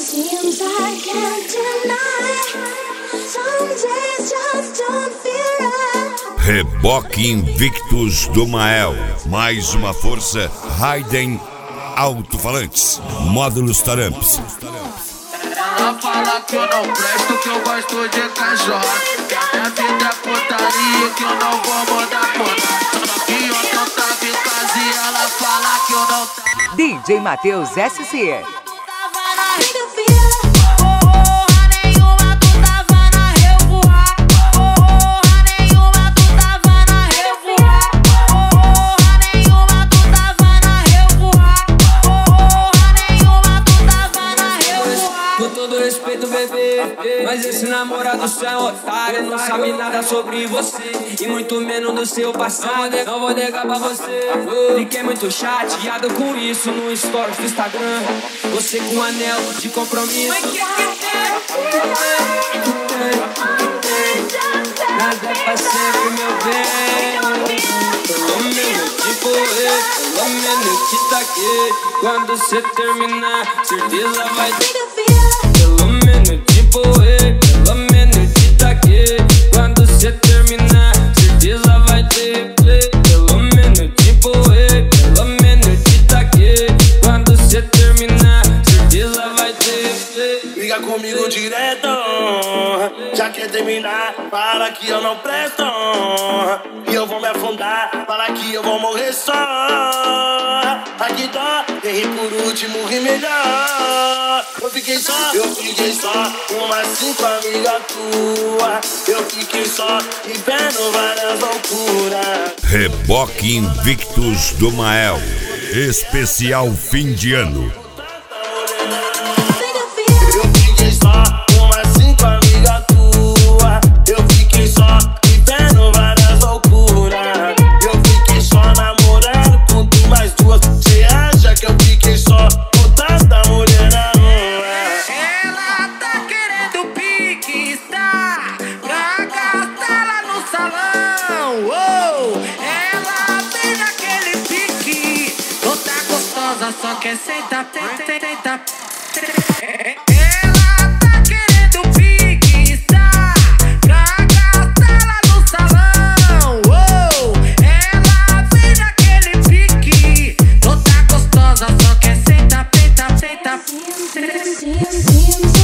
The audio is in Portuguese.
seems I can't deny. Some days just don't feel right. Reboque Invictus do Mael. Mais uma força Raiden Alto-Falantes. Módulos Taramps. Ela fala que eu não presto, que eu gosto de cachorro. Minha vida é putaria, que eu não vou mudar conta. Só que ontem tava em casa e ela fala que eu não tava. DJ Matheus SC. Mas esse namorado só é otário, não sabe nada sobre você e muito menos do seu passado. Não vou negar pra você, fiquei muito chateado com isso no stories do Instagram. Você com anel de compromisso. Nada pra sempre, meu bem. Pelo menos tipo pelo menos te taquei. Quando cê terminar, certeza vai ter. Pelo menos tipo pelo menos te taquei. Quando cê terminar, certeza vai ter play. Pelo menos tipo pelo menos te taquei. Quando cê terminar, certeza vai ter play. Liga comigo direto, já quer terminar, fala que eu não presto. E eu vou me afundar, fala que eu vou morrer só. Aqui dó, errei por último, ri melhor. Eu fiquei só, uma 5 amiga tua. Eu fiquei só, vivendo várias loucuras. Reboque Invictus do Mael. Especial fim de ano. Eu fiquei só, uma 5 amiga tua. Eu fiquei só, vivendo várias loucuras. Eu fiquei só namorando com tu mais duas. Cê acha que eu fiquei só com tanta mulher na rua? Ela tá querendo pique, está pra gastar lá no salão. Oh, ela vem naquele pique, toda gostosa, só quer sentar, sentar. Ela tá querendo pique, está pra gastar lá no salão. Oh, ela vem naquele pique, toda gostosa, só quer sentar, sentar. Seems